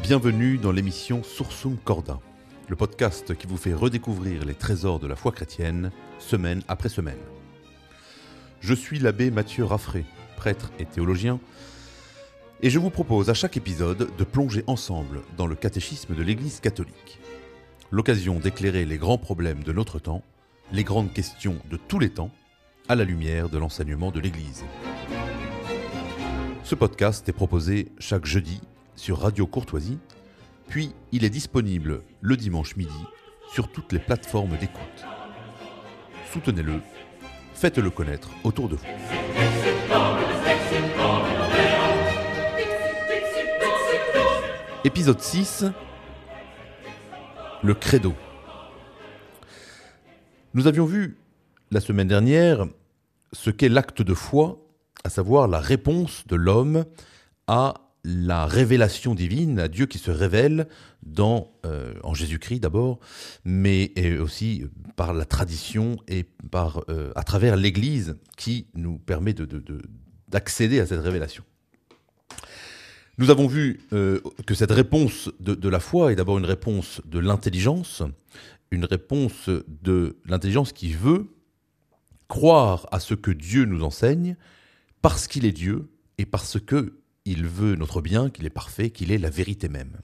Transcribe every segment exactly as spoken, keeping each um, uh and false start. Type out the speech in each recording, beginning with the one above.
Bienvenue dans l'émission Sursum Corda, le podcast qui vous fait redécouvrir les trésors de la foi chrétienne, semaine après semaine. Je suis l'abbé Mathieu Raffray, prêtre et théologien, et je vous propose à chaque épisode de plonger ensemble dans le catéchisme de l'Église catholique. L'occasion d'éclairer les grands problèmes de notre temps, les grandes questions de tous les temps, à la lumière de l'enseignement de l'Église. Ce podcast est proposé chaque jeudi sur Radio Courtoisie, puis il est disponible le dimanche midi sur toutes les plateformes d'écoute. Soutenez-le, faites-le connaître autour de vous. Épisode six, le credo. Nous avions vu la semaine dernière ce qu'est l'acte de foi, à savoir la réponse de l'homme à la révélation divine, à Dieu qui se révèle dans, euh, en Jésus-Christ d'abord, mais aussi par la tradition et par, euh, à travers l'Église qui nous permet de, de, de, d'accéder à cette révélation. Nous avons vu euh, que cette réponse de, de la foi est d'abord une réponse de l'intelligence, une réponse de l'intelligence qui veut croire à ce que Dieu nous enseigne parce qu'il est Dieu et parce que il veut notre bien, qu'il est parfait, qu'il est la vérité même.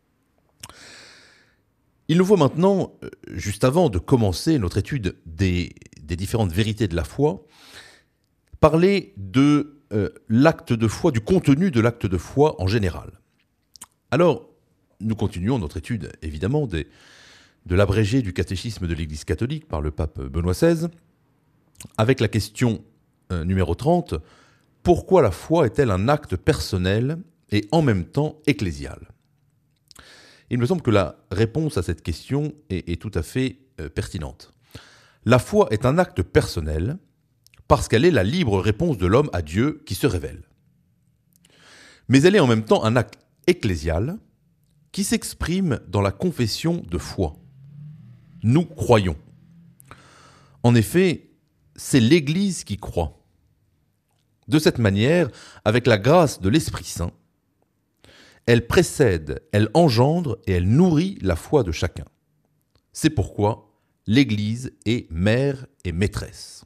Il nous faut maintenant, juste avant de commencer notre étude des, des différentes vérités de la foi, parler de euh, l'acte de foi, du contenu de l'acte de foi en général. Alors, nous continuons notre étude, évidemment, des, de l'abrégé du catéchisme de l'Église catholique par le pape Benoît seize, avec la question euh, numéro trente, pourquoi la foi est-elle un acte personnel et en même temps ecclésial ? Il me semble que la réponse à cette question est, est tout à fait euh, pertinente. La foi est un acte personnel parce qu'elle est la libre réponse de l'homme à Dieu qui se révèle. Mais elle est en même temps un acte ecclésial qui s'exprime dans la confession de foi. Nous croyons. En effet, c'est l'Église qui croit. De cette manière, avec la grâce de l'Esprit Saint, elle précède, elle engendre et elle nourrit la foi de chacun. C'est pourquoi l'Église est mère et maîtresse.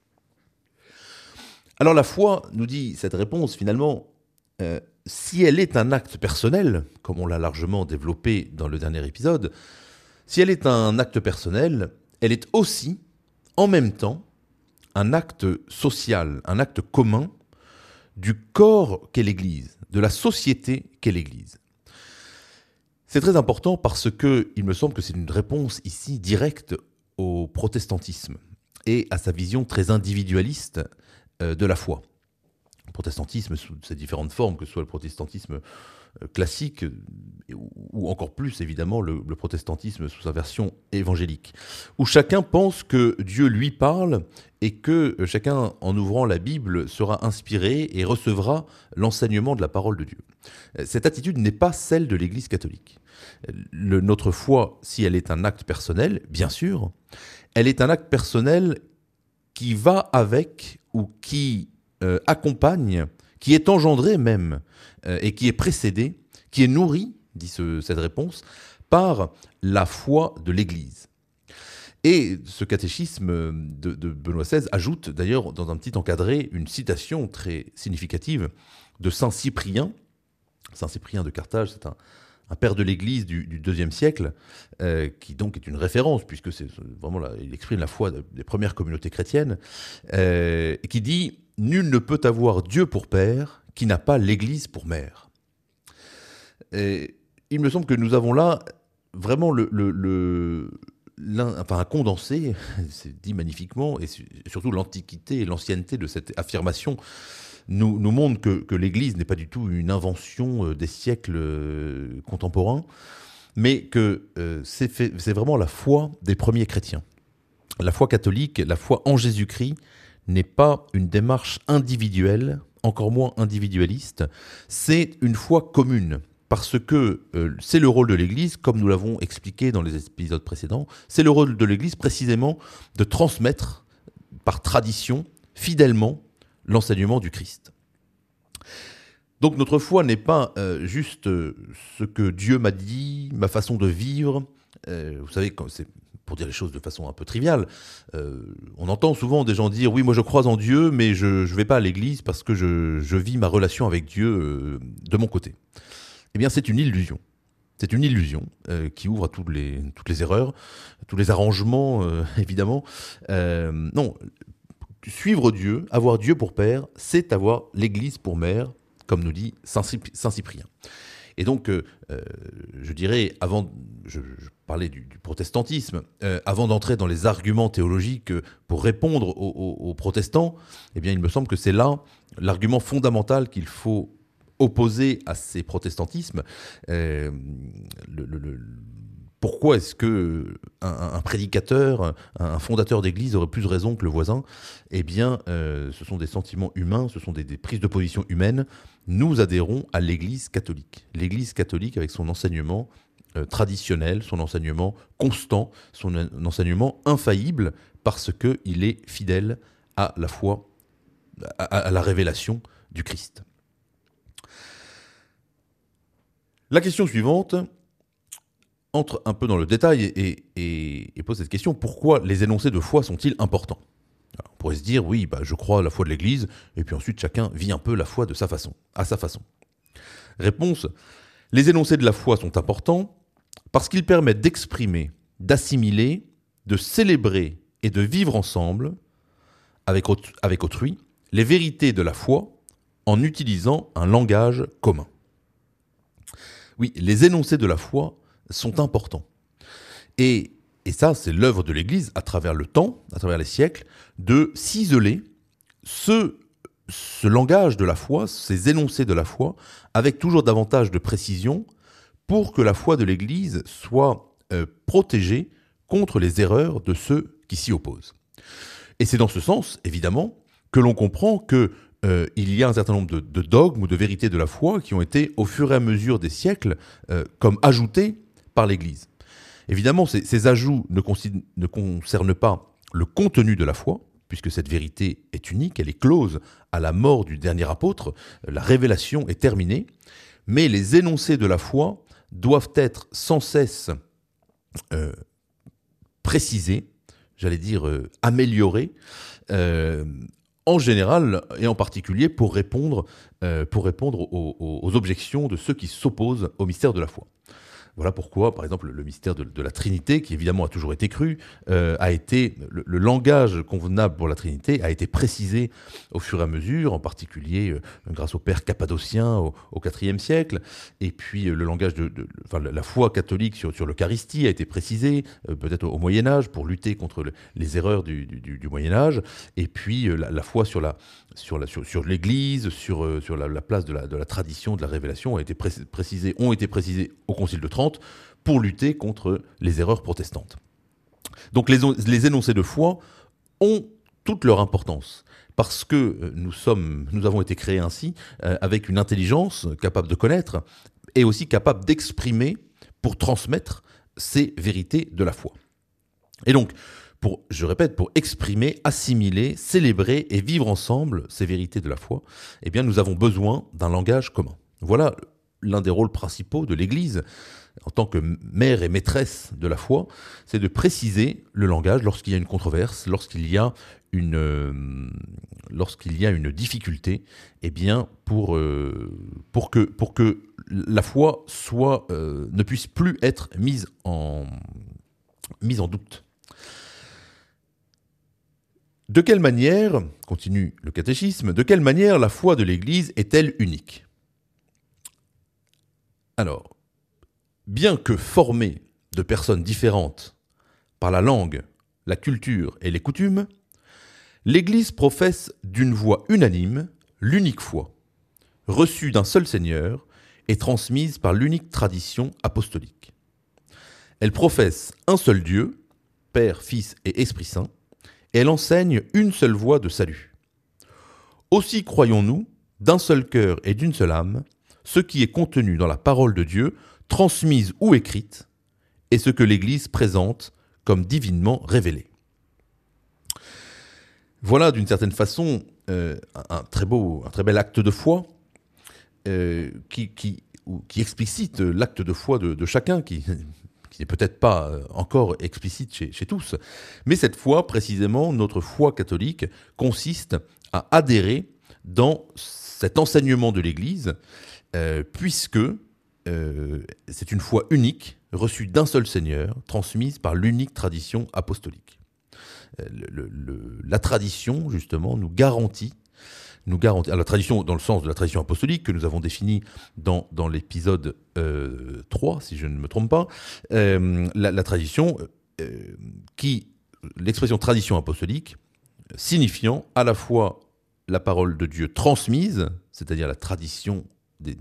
Alors la foi, nous dit cette réponse finalement, euh, si elle est un acte personnel, comme on l'a largement développé dans le dernier épisode, si elle est un acte personnel, elle est aussi, en même temps, un acte social, un acte commun du corps qu'est l'Église, de la société qu'est l'Église. C'est très important parce que il me semble que c'est une réponse ici directe au protestantisme et à sa vision très individualiste de la foi. Le protestantisme sous ses différentes formes, que ce soit le protestantisme classique ou encore plus évidemment le, le protestantisme sous sa version évangélique, où chacun pense que Dieu lui parle et que chacun, en ouvrant la Bible, sera inspiré et recevra l'enseignement de la parole de Dieu. Cette attitude n'est pas celle de l'Église catholique. Le, notre foi, si elle est un acte personnel, bien sûr, elle est un acte personnel qui va avec ou qui euh, accompagne, qui est engendré même, euh, et qui est précédé, qui est nourri, dit ce, cette réponse, par la foi de l'Église. Et ce catéchisme de, de Benoît seize ajoute d'ailleurs dans un petit encadré une citation très significative de Saint Cyprien. Saint Cyprien de Carthage, c'est un, un père de l'Église du, du deuxième siècle, euh, qui donc est une référence, puisque c'est vraiment la, il exprime la foi des premières communautés chrétiennes, euh, qui dit « Nul ne peut avoir Dieu pour père qui n'a pas l'Église pour mère ». Et il me semble que nous avons là vraiment le, le, le, enfin un condensé, c'est dit magnifiquement, et surtout l'antiquité et l'ancienneté de cette affirmation nous, nous montrent que, que l'Église n'est pas du tout une invention des siècles contemporains, mais que euh, c'est, fait, c'est vraiment la foi des premiers chrétiens. La foi catholique, la foi en Jésus-Christ, n'est pas une démarche individuelle, encore moins individualiste, c'est une foi commune. Parce que euh, c'est le rôle de l'Église, comme nous l'avons expliqué dans les épisodes précédents, c'est le rôle de l'Église précisément de transmettre par tradition, fidèlement, l'enseignement du Christ. Donc notre foi n'est pas euh, juste euh, ce que Dieu m'a dit, ma façon de vivre. Euh, vous savez, quand c'est pour dire les choses de façon un peu triviale, euh, on entend souvent des gens dire « oui, moi je crois en Dieu, mais je ne vais pas à l'église parce que je, je vis ma relation avec Dieu euh, de mon côté ». Eh bien, c'est une illusion. C'est une illusion euh, qui ouvre à toutes les, toutes les erreurs, tous les arrangements, euh, évidemment. Euh, non, suivre Dieu, avoir Dieu pour père, c'est avoir l'Église pour mère, comme nous dit Saint Cyprien. Et donc, euh, euh, je dirais, avant, je, je parlais du, du protestantisme, euh, avant d'entrer dans les arguments théologiques pour répondre aux, aux, aux protestants, eh bien, il me semble que c'est là l'argument fondamental qu'il faut opposer à ces protestantismes. Euh, le, le, le, pourquoi est-ce que un, un prédicateur, un, un fondateur d'église aurait plus raison que le voisin ? Eh bien, euh, ce sont des sentiments humains, ce sont des, des prises de position humaines. Nous adhérons à l'Église catholique. L'Église catholique avec son enseignement euh, traditionnel, son enseignement constant, son en, enseignement infaillible, parce qu'il est fidèle à la foi, à, à la révélation du Christ. La question suivante entre un peu dans le détail et, et, et pose cette question: pourquoi les énoncés de foi sont-ils importants ? Alors, on pourrait se dire, oui, bah, je crois à la foi de l'Église, et puis ensuite chacun vit un peu la foi de sa façon, à sa façon. Réponse: les énoncés de la foi sont importants parce qu'ils permettent d'exprimer, d'assimiler, de célébrer et de vivre ensemble, avec, autre, avec autrui, les vérités de la foi en utilisant un langage commun. Oui, les énoncés de la foi sont importants. Et, et ça, c'est l'œuvre de l'Église, à travers le temps, à travers les siècles, de ciseler ce, ce langage de la foi, ces énoncés de la foi, avec toujours davantage de précision, pour que la foi de l'Église soit euh, protégée contre les erreurs de ceux qui s'y opposent. Et c'est dans ce sens, évidemment, que l'on comprend que Euh, il y a un certain nombre de, de dogmes ou de vérités de la foi qui ont été, au fur et à mesure des siècles, euh, comme ajoutés par l'Église. Évidemment, ces, ces ajouts ne, ne concernent pas le contenu de la foi, puisque cette vérité est unique, elle est close à la mort du dernier apôtre, la révélation est terminée, mais les énoncés de la foi doivent être sans cesse euh, précisés, j'allais dire euh, améliorés, euh, en général et en particulier pour répondre, euh, pour répondre aux, aux, aux objections de ceux qui s'opposent au mystère de la foi. Voilà pourquoi, par exemple, le mystère de, de la Trinité, qui évidemment a toujours été cru, euh, a été le, le langage convenable pour la Trinité a été précisé au fur et à mesure, en particulier euh, grâce au père cappadocien au, au quatrième siècle. Et puis euh, le langage de, de, de enfin, la foi catholique sur, sur l'Eucharistie a été précisé, euh, peut-être au, au Moyen Âge, pour lutter contre le, les erreurs du, du, du Moyen Âge. Et puis euh, la, la foi sur la sur la sur, sur l'Église, sur euh, sur la, la place de la de la tradition, de la révélation, a été précisé, ont été précisés au Concile de Trente pour lutter contre les erreurs protestantes. Donc les, les énoncés de foi ont toute leur importance, parce que nous, sommes, nous avons été créés ainsi, euh, avec une intelligence capable de connaître, et aussi capable d'exprimer pour transmettre ces vérités de la foi. Et donc, pour, je répète, pour exprimer, assimiler, célébrer et vivre ensemble ces vérités de la foi, eh bien, nous avons besoin d'un langage commun. Voilà l'un des rôles principaux de l'Église, en tant que mère et maîtresse de la foi, c'est de préciser le langage lorsqu'il y a une controverse, lorsqu'il y a une, euh, lorsqu'il y a une difficulté, eh bien pour, euh, pour, que, pour que la foi soit, euh, ne puisse plus être mise en, mise en doute. De quelle manière, continue le catéchisme, de quelle manière la foi de l'Église est-elle unique ? Alors, bien que formée de personnes différentes par la langue, la culture et les coutumes, l'Église professe d'une voix unanime l'unique foi, reçue d'un seul Seigneur et transmise par l'unique tradition apostolique. Elle professe un seul Dieu, Père, Fils et Esprit Saint, et elle enseigne une seule voie de salut. Aussi croyons-nous, d'un seul cœur et d'une seule âme, ce qui est contenu dans la parole de Dieu, transmise ou écrite, et ce que l'Église présente comme divinement révélé. Voilà d'une certaine façon euh, un, très beau, un très bel acte de foi, euh, qui, qui, ou, qui explicite l'acte de foi de, de chacun, qui, qui n'est peut-être pas encore explicite chez, chez tous. Mais cette foi, précisément, notre foi catholique, consiste à adhérer dans cet enseignement de l'Église, euh, puisque euh, c'est une foi unique, reçue d'un seul Seigneur, transmise par l'unique tradition apostolique. Le, le, la tradition, justement, nous garantit, nous garantit alors la tradition dans le sens de la tradition apostolique que nous avons définie dans, dans l'épisode euh, trois, si je ne me trompe pas, euh, la, la tradition euh, qui, l'expression tradition apostolique, signifiant à la fois la parole de Dieu transmise, c'est-à-dire la tradition des,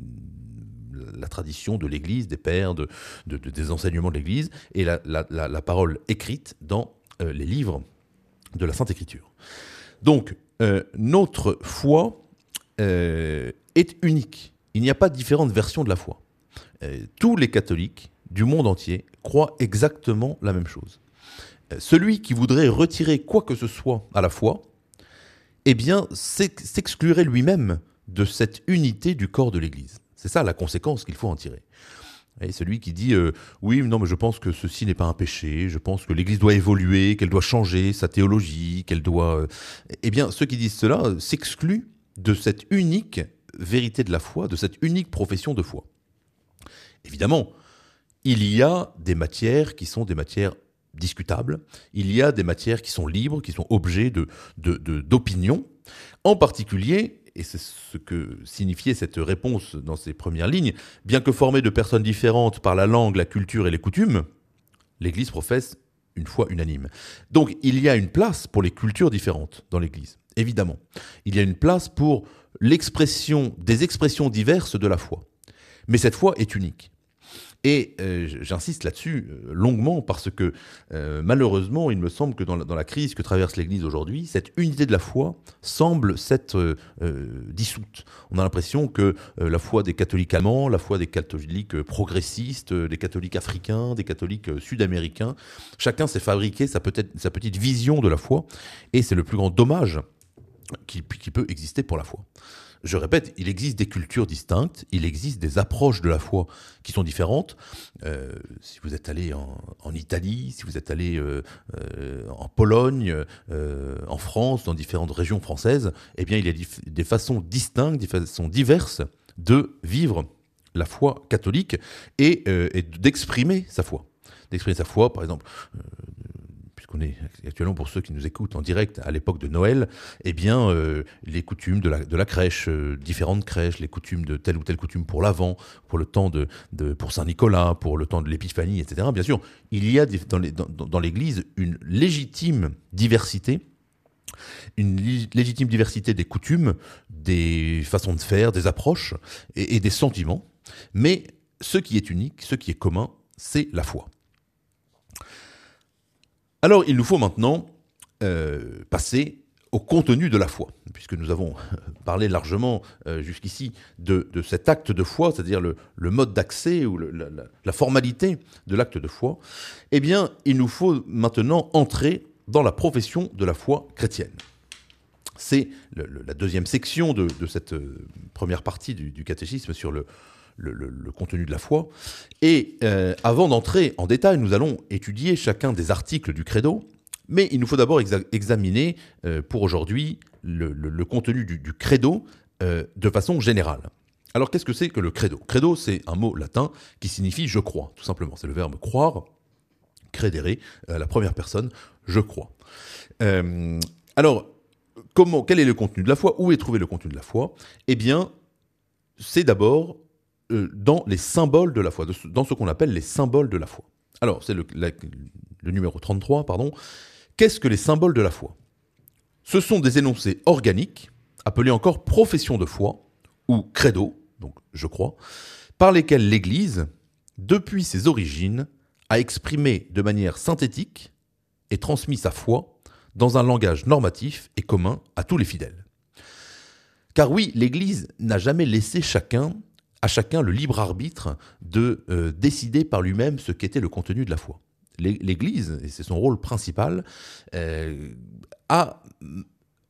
la tradition de l'Église, des pères, de, de, de, des enseignements de l'Église, et la, la, la, la parole écrite dans euh, les livres de la Sainte Écriture. Donc, euh, notre foi euh, est unique. Il n'y a pas différentes versions de la foi. Euh, tous les catholiques du monde entier croient exactement la même chose. Euh, celui qui voudrait retirer quoi que ce soit à la foi, eh bien, s'exclurait lui-même de cette unité du corps de l'Église. C'est ça la conséquence qu'il faut en tirer. Et celui qui dit euh, « oui, non, mais je pense que ceci n'est pas un péché, je pense que l'Église doit évoluer, qu'elle doit changer sa théologie, qu'elle doit... » Eh bien, ceux qui disent cela euh, s'excluent de cette unique vérité de la foi, de cette unique profession de foi. Évidemment, il y a des matières qui sont des matières discutables, il y a des matières qui sont libres, qui sont objets de, de, de, d'opinion, en particulier... Et c'est ce que signifiait cette réponse dans ces premières lignes. Bien que formée de personnes différentes par la langue, la culture et les coutumes, l'Église professe une foi unanime. Donc il y a une place pour les cultures différentes dans l'Église, évidemment. Il y a une place pour l'expression, des expressions diverses de la foi. Mais cette foi est unique. Et euh, j'insiste là-dessus euh, longuement parce que euh, malheureusement, il me semble que dans la, dans la crise que traverse l'Église aujourd'hui, cette unité de la foi semble s'être euh, euh, dissoute. On a l'impression que euh, la foi des catholiques allemands, la foi des catholiques euh, progressistes, euh, des catholiques africains, des catholiques euh, sud-américains, chacun s'est fabriqué sa, peut-être, sa petite vision de la foi, et c'est le plus grand dommage qui, qui peut exister pour la foi. Je répète, il existe des cultures distinctes, il existe des approches de la foi qui sont différentes. Euh, si vous êtes allé en, en Italie, si vous êtes allé euh, euh, en Pologne, euh, en France, dans différentes régions françaises, eh bien, il y a dif- des façons distinctes, des façons diverses de vivre la foi catholique et, euh, et d'exprimer sa foi. D'exprimer sa foi, par exemple... Euh, qu'on est actuellement, pour ceux qui nous écoutent en direct à l'époque de Noël, eh bien, euh, les coutumes de la, de la crèche, euh, différentes crèches, les coutumes de telle ou telle coutume pour l'Avent, pour le temps de, de pour Saint-Nicolas, pour le temps de l'Épiphanie, et cetera. Bien sûr, il y a des, dans, les, dans, dans l'Église une légitime diversité, une li- légitime diversité des coutumes, des façons de faire, des approches et, et des sentiments. Mais ce qui est unique, ce qui est commun, c'est la foi. Alors, il nous faut maintenant euh, passer au contenu de la foi, puisque nous avons parlé largement euh, jusqu'ici de, de cet acte de foi, c'est-à-dire le, le mode d'accès ou le, la, la formalité de l'acte de foi. Eh bien, il nous faut maintenant entrer dans la profession de la foi chrétienne. C'est le, le, la deuxième section de, de cette euh, première partie du, du catéchisme sur le, Le, le, le contenu de la foi. Et euh, avant d'entrer en détail, nous allons étudier chacun des articles du credo, mais il nous faut d'abord exa- examiner euh, pour aujourd'hui le, le, le contenu du, du credo euh, de façon générale. Alors qu'est-ce que c'est que le credo ? Credo, c'est un mot latin qui signifie « je crois », tout simplement. C'est le verbe « croire », credere, euh, la première personne, « je crois ». Euh, alors, comment, quel est le contenu de la foi ? Où est trouvé le contenu de la foi ? Eh bien, c'est d'abord dans les symboles de la foi, dans ce qu'on appelle les symboles de la foi. Alors, c'est le, la, le numéro trente-trois, pardon. Qu'est-ce que les symboles de la foi ? Ce sont des énoncés organiques, appelés encore profession de foi, ou credo, donc je crois, par lesquels l'Église, depuis ses origines, a exprimé de manière synthétique et transmis sa foi dans un langage normatif et commun à tous les fidèles. Car oui, l'Église n'a jamais laissé chacun à chacun le libre arbitre de euh, décider par lui-même ce qu'était le contenu de la foi. L'Église, et c'est son rôle principal, euh, a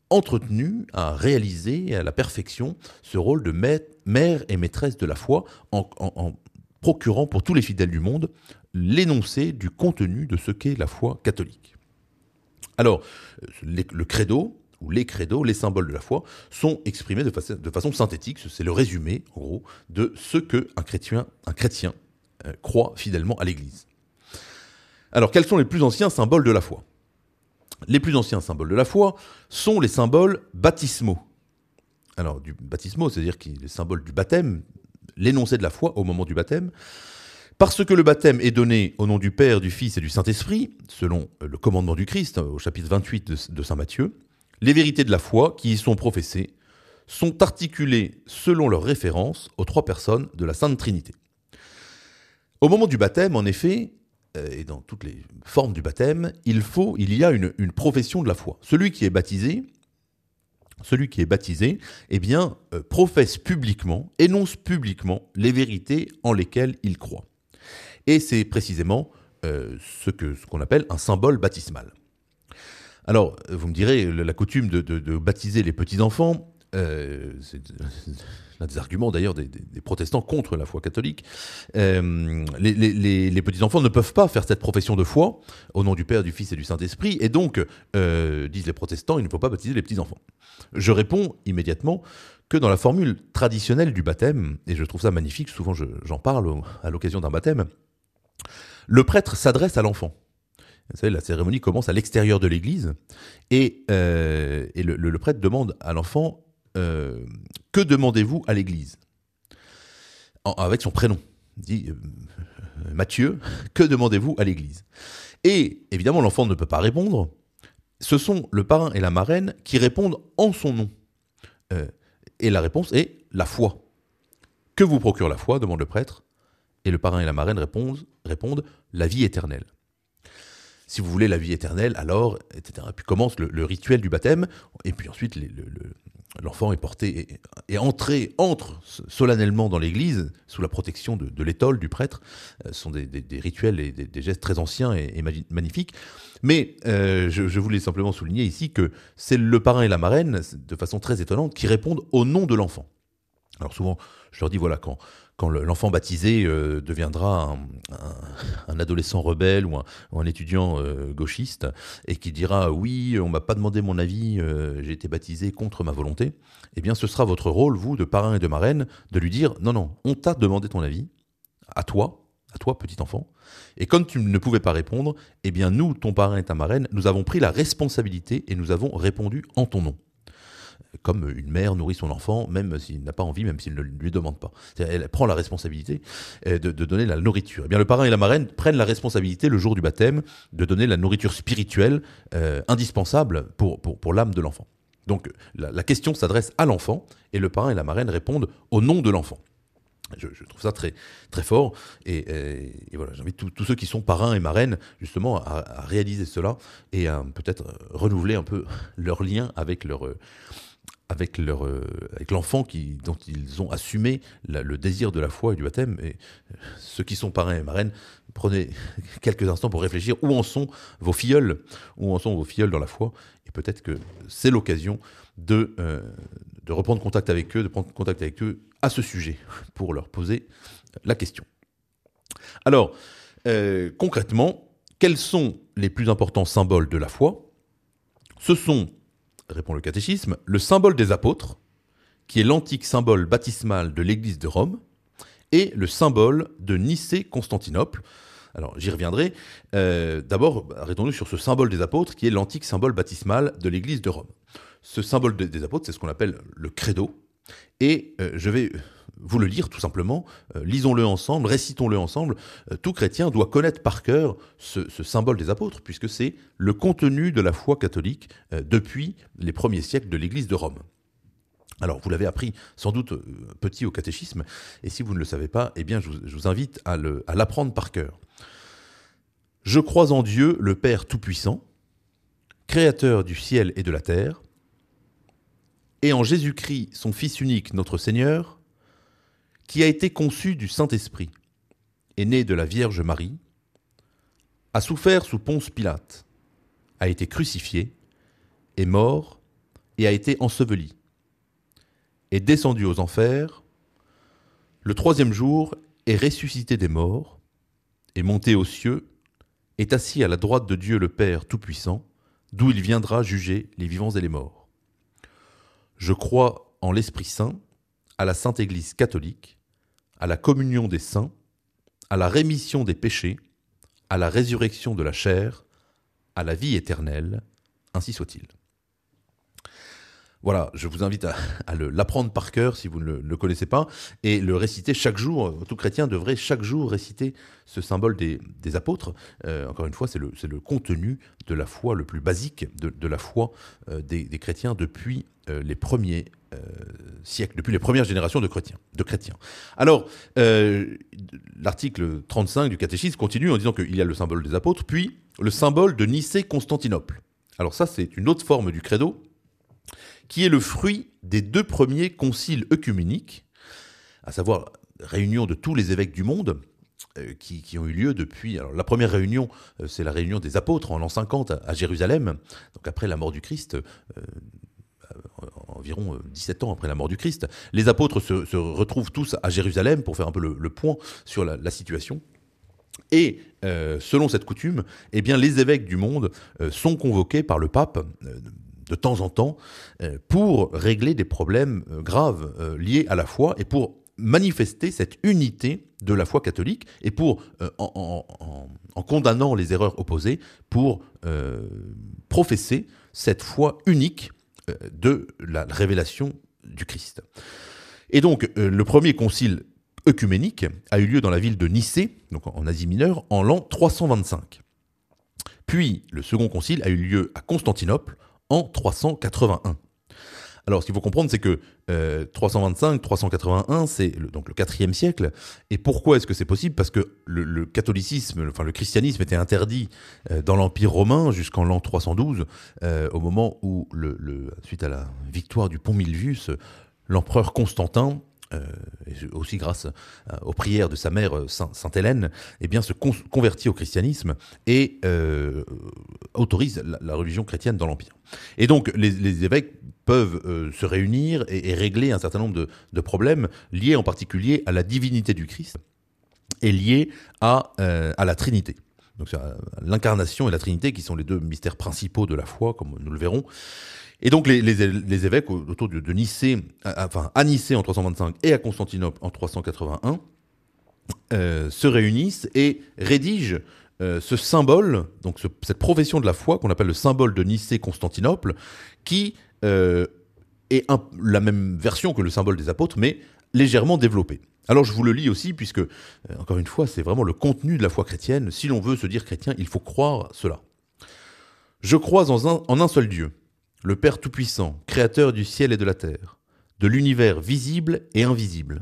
entretenu, a réalisé à la perfection ce rôle de mère et maîtresse de la foi en, en, en procurant pour tous les fidèles du monde l'énoncé du contenu de ce qu'est la foi catholique. Alors, les, le credo, ou les credos, les symboles de la foi, sont exprimés de, fa- de façon synthétique. C'est le résumé, en gros, de ce qu'un chrétien, un chrétien euh, croit fidèlement à l'Église. Alors, quels sont les plus anciens symboles de la foi ? Les plus anciens symboles de la foi sont les symboles baptismaux. Alors, du baptismaux, c'est-à-dire les symboles du baptême, l'énoncé de la foi au moment du baptême. Parce que le baptême est donné au nom du Père, du Fils et du Saint-Esprit, selon le commandement du Christ, au chapitre vingt-huit de, de saint Matthieu, les vérités de la foi qui y sont professées sont articulées selon leur référence aux trois personnes de la Sainte Trinité. Au moment du baptême, en effet, et dans toutes les formes du baptême, il faut, il y a une, une profession de la foi. Celui qui est baptisé, celui qui est baptisé, eh bien, euh, professe publiquement, énonce publiquement les vérités en lesquelles il croit. Et c'est précisément euh, ce, que, ce qu'on appelle un symbole baptismal. Alors, vous me direz, la coutume de, de, de baptiser les petits-enfants, euh, c'est l'un des arguments d'ailleurs des, des, des protestants contre la foi catholique. Euh, les, les, les petits-enfants ne peuvent pas faire cette profession de foi au nom du Père, du Fils et du Saint-Esprit, et donc, euh, disent les protestants, il ne faut pas baptiser les petits-enfants. Je réponds immédiatement que dans la formule traditionnelle du baptême, et je trouve ça magnifique, souvent je, j'en parle à l'occasion d'un baptême, le prêtre s'adresse à l'enfant. Vous savez, la cérémonie commence à l'extérieur de l'église et, euh, et le, le, le prêtre demande à l'enfant euh, « Que demandez-vous à l'église ?» Avec son prénom. Il dit euh, « Matthieu, que demandez-vous à l'église ?» Et évidemment, l'enfant ne peut pas répondre. Ce sont le parrain et la marraine qui répondent en son nom. Euh, et la réponse est « la foi ». « Que vous procure la foi ?» demande le prêtre. Et le parrain et la marraine répondent, répondent « la vie éternelle ». Si vous voulez la vie éternelle, alors, et cetera. Puis commence le, le rituel du baptême, et puis ensuite les, le, le, l'enfant est porté et, et entré, entre solennellement dans l'église, sous la protection de, de l'étole du prêtre. Ce sont des, des, des rituels et des, des gestes très anciens et, et magnifiques. Mais euh, je, je voulais simplement souligner ici que c'est le parrain et la marraine, de façon très étonnante, qui répondent au nom de l'enfant. Alors souvent, je leur dis, voilà, quand... quand l'enfant baptisé euh, deviendra un, un, un adolescent rebelle ou un, ou un étudiant euh, gauchiste et qui dira « oui, on ne m'a pas demandé mon avis, euh, j'ai été baptisé contre ma volonté », eh bien ce sera votre rôle, vous, de parrain et de marraine, de lui dire « non, non, on t'a demandé ton avis, à toi, à toi, petit enfant, et quand tu ne pouvais pas répondre, eh bien nous, ton parrain et ta marraine, nous avons pris la responsabilité et nous avons répondu en ton nom. » Comme une mère nourrit son enfant, même s'il n'a pas envie, même s'il ne lui demande pas. C'est-à-dire, elle prend la responsabilité de, de donner la nourriture. Eh bien, le parrain et la marraine prennent la responsabilité, le jour du baptême, de donner la nourriture spirituelle euh, indispensable pour, pour, pour l'âme de l'enfant. Donc, la, la question s'adresse à l'enfant, et le parrain et la marraine répondent au nom de l'enfant. Je, je trouve ça très, très fort, et, et, et voilà, j'invite tous ceux qui sont parrains et marraines, justement, à, à réaliser cela, et à peut-être renouveler un peu leur lien avec leur... Avec, leur, euh, avec l'enfant qui, dont ils ont assumé la, le désir de la foi et du baptême. Et euh, ceux qui sont parrains et marraines, prenez quelques instants pour réfléchir où en sont vos filleuls, où en sont vos filleuls dans la foi. Et peut-être que c'est l'occasion de, euh, de reprendre contact avec eux, de prendre contact avec eux à ce sujet, pour leur poser la question. Alors, euh, concrètement, quels sont les plus importants symboles de la foi ? Ce sont, répond le catéchisme, le symbole des apôtres, qui est l'antique symbole baptismal de l'église de Rome, et le symbole de Nicée-Constantinople. Alors, j'y reviendrai. Euh, d'abord, arrêtons-nous sur ce symbole des apôtres, qui est l'antique symbole baptismal de l'église de Rome. Ce symbole de, des apôtres, c'est ce qu'on appelle le credo, et euh, je vais vous le lire tout simplement. Euh, lisons-le ensemble, récitons-le ensemble. Euh, tout chrétien doit connaître par cœur ce, ce symbole des apôtres, puisque c'est le contenu de la foi catholique euh, depuis les premiers siècles de l'église de Rome. Alors, vous l'avez appris sans doute euh, petit au catéchisme, et si vous ne le savez pas, eh bien, je vous, je vous invite à, le, à l'apprendre par cœur. Je crois en Dieu, le Père Tout-Puissant, Créateur du ciel et de la terre, et en Jésus-Christ, son Fils unique, notre Seigneur, qui a été conçu du Saint-Esprit, est né de la Vierge Marie, a souffert sous Ponce Pilate, a été crucifié, est mort, et a été enseveli, est descendu aux enfers, le troisième jour est ressuscité des morts, est monté aux cieux, est assis à la droite de Dieu le Père Tout-Puissant, d'où il viendra juger les vivants et les morts. Je crois en l'Esprit Saint, à la Sainte Église catholique, à la communion des saints, à la rémission des péchés, à la résurrection de la chair, à la vie éternelle, ainsi soit-il. Voilà, je vous invite à, à le, l'apprendre par cœur si vous ne le, le connaissez pas et le réciter chaque jour. Tout chrétien devrait chaque jour réciter ce symbole des, des apôtres. Euh, encore une fois, c'est le, c'est le contenu de la foi le plus basique de, de la foi euh, des, des chrétiens depuis euh, les premiers euh, siècles, depuis les premières générations de chrétiens. De chrétiens. Alors, euh, l'article trente-cinq du catéchisme continue en disant qu'il y a le symbole des apôtres, puis le symbole de Nicée-Constantinople. Alors ça, c'est une autre forme du credo, qui est le fruit des deux premiers conciles œcuméniques, à savoir réunion de tous les évêques du monde, euh, qui, qui ont eu lieu depuis... Alors, la première réunion, euh, c'est la réunion des apôtres en l'an cinquante à, à Jérusalem, donc après la mort du Christ, euh, environ dix-sept ans après la mort du Christ. Les apôtres se, se retrouvent tous à Jérusalem pour faire un peu le, le point sur la, la situation. Et euh, selon cette coutume, eh bien, les évêques du monde euh, sont convoqués par le pape euh, de temps en temps euh, pour régler des problèmes euh, graves euh, liés à la foi et pour manifester cette unité de la foi catholique et pour, euh, en, en, en condamnant les erreurs opposées, pour euh, professer cette foi unique euh, de la révélation du Christ. Et donc, euh, le premier concile œcuménique a eu lieu dans la ville de Nicée, donc en Asie mineure, en l'an trois cent vingt-cinq. Puis, le second concile a eu lieu à Constantinople en trois cent quatre-vingt-un. Alors, ce qu'il faut comprendre, c'est que euh, trois cent vingt-cinq, trois cent quatre-vingt-un, c'est le, donc le quatrième siècle. Et pourquoi est-ce que c'est possible ? Parce que le, le catholicisme, le, enfin le christianisme était interdit euh, dans l'Empire romain jusqu'en l'an trois cent douze, euh, au moment où, le, le, suite à la victoire du pont Milvius, l'empereur Constantin, Euh, aussi grâce euh, aux prières de sa mère euh, Saint, Sainte Hélène, eh bien, se con- convertit au christianisme et euh, autorise la, la religion chrétienne dans l'Empire. Et donc, les, les évêques peuvent euh, se réunir et, et régler un certain nombre de, de problèmes liés en particulier à la divinité du Christ et liés à, euh, à la Trinité. Donc, c'est l'incarnation et la Trinité qui sont les deux mystères principaux de la foi, comme nous le verrons. Et donc les, les, les évêques autour de, de Nicée, à, enfin à Nicée en trois cent vingt-cinq et à Constantinople en trois cent quatre-vingt-un, euh, se réunissent et rédigent euh, ce symbole, donc ce, cette profession de la foi qu'on appelle le symbole de Nicée-Constantinople, qui euh, est un, la même version que le symbole des apôtres, mais légèrement développé. Alors je vous le lis aussi, puisque, euh, encore une fois, c'est vraiment le contenu de la foi chrétienne. Si l'on veut se dire chrétien, il faut croire cela. Je crois en un, en un seul Dieu, le Père Tout-Puissant, créateur du ciel et de la terre, de l'univers visible et invisible.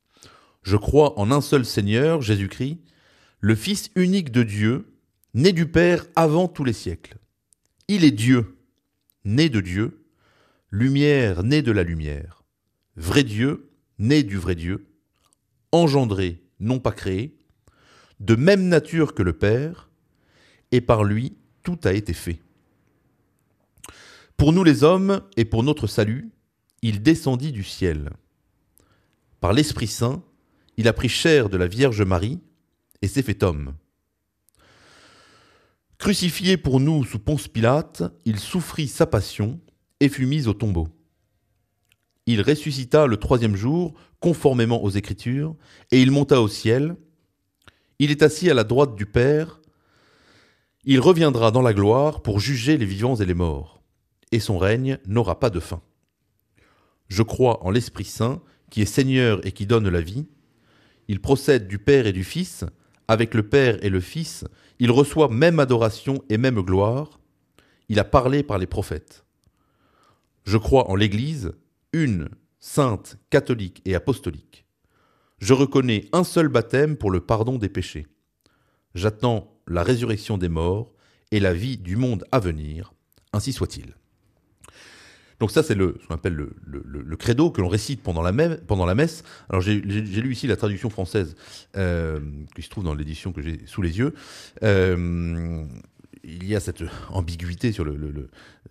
Je crois en un seul Seigneur, Jésus-Christ, le Fils unique de Dieu, né du Père avant tous les siècles. Il est Dieu, né de Dieu, lumière née de la lumière, vrai Dieu, né du vrai Dieu, engendré, non pas créé, de même nature que le Père, et par lui tout a été fait. Pour nous les hommes et pour notre salut, il descendit du ciel. Par l'Esprit Saint, il a pris chair de la Vierge Marie et s'est fait homme. Crucifié pour nous sous Ponce Pilate, il souffrit sa passion et fut mis au tombeau. Il ressuscita le troisième jour, conformément aux Écritures, et il monta au ciel. Il est assis à la droite du Père. Il reviendra dans la gloire pour juger les vivants et les morts. Et son règne n'aura pas de fin. Je crois en l'Esprit Saint, qui est Seigneur et qui donne la vie. Il procède du Père et du Fils. Avec le Père et le Fils, il reçoit même adoration et même gloire. Il a parlé par les prophètes. Je crois en l'Église, une, sainte, catholique et apostolique. Je reconnais un seul baptême pour le pardon des péchés. J'attends la résurrection des morts et la vie du monde à venir. Ainsi soit-il. Donc ça, c'est le, ce qu'on appelle le, le, le credo que l'on récite pendant la, même, pendant la messe. Alors j'ai, j'ai, j'ai lu ici la traduction française euh, qui se trouve dans l'édition que j'ai sous les yeux. Euh, il y a cette ambiguïté sur le, le, le,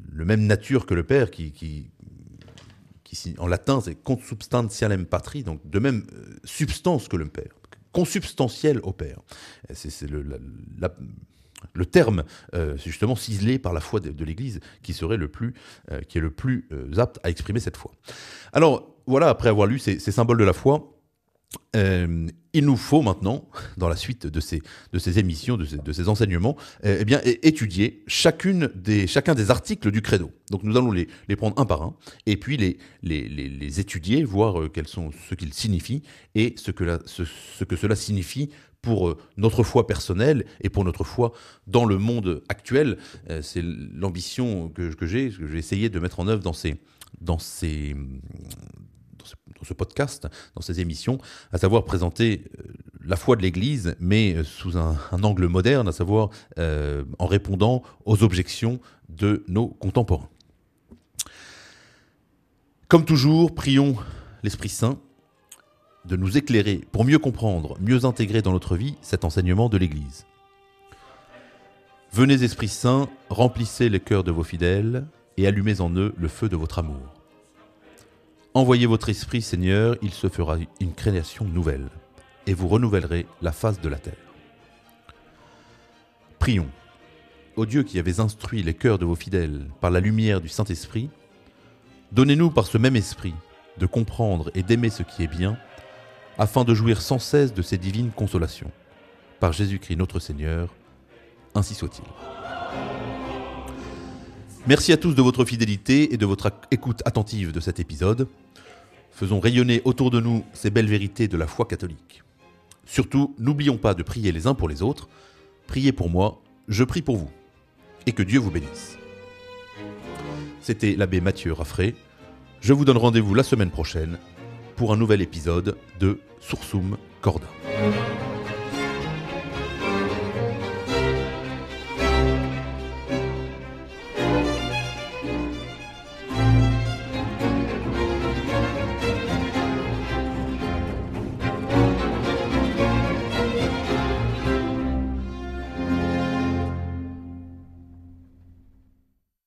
le même nature que le Père, qui, qui, qui en latin c'est consubstantialem patri, donc de même euh, substance que le Père, consubstantiel au Père. C'est, c'est le, la, la, le terme euh, justement ciselé par la foi de, de l'Église qui serait le plus, euh, qui est le plus euh, apte à exprimer cette foi. Alors voilà, après avoir lu ces, ces symboles de la foi, Euh, il nous faut maintenant, dans la suite de ces, de ces émissions, de ces, de ces enseignements, euh, eh bien, étudier chacune des, chacun des articles du credo. Donc nous allons les, les prendre un par un, et puis les, les, les, les étudier, voir euh, quels sont ce qu'ils signifient, et ce que, la, ce, ce que cela signifie pour euh, notre foi personnelle, et pour notre foi dans le monde actuel. Euh, c'est l'ambition que, que j'ai, que je vais essayer de mettre en œuvre dans ces... Dans ces dans ce podcast, dans ces émissions, à savoir présenter la foi de l'Église, mais sous un, un angle moderne, à savoir euh, en répondant aux objections de nos contemporains. Comme toujours, prions l'Esprit Saint de nous éclairer pour mieux comprendre, mieux intégrer dans notre vie cet enseignement de l'Église. Venez, Esprit Saint, remplissez les cœurs de vos fidèles et allumez en eux le feu de votre amour. Envoyez votre esprit, Seigneur, il se fera une création nouvelle, et vous renouvellerez la face de la terre. Prions. Ô Dieu qui avez instruit les cœurs de vos fidèles par la lumière du Saint-Esprit, donnez-nous par ce même esprit de comprendre et d'aimer ce qui est bien, afin de jouir sans cesse de ces divines consolations. Par Jésus-Christ notre Seigneur, ainsi soit-il. Merci à tous de votre fidélité et de votre écoute attentive de cet épisode. Faisons rayonner autour de nous ces belles vérités de la foi catholique. Surtout, n'oublions pas de prier les uns pour les autres. Priez pour moi, je prie pour vous. Et que Dieu vous bénisse. C'était l'abbé Mathieu Raffray. Je vous donne rendez-vous la semaine prochaine pour un nouvel épisode de Sursum Corda.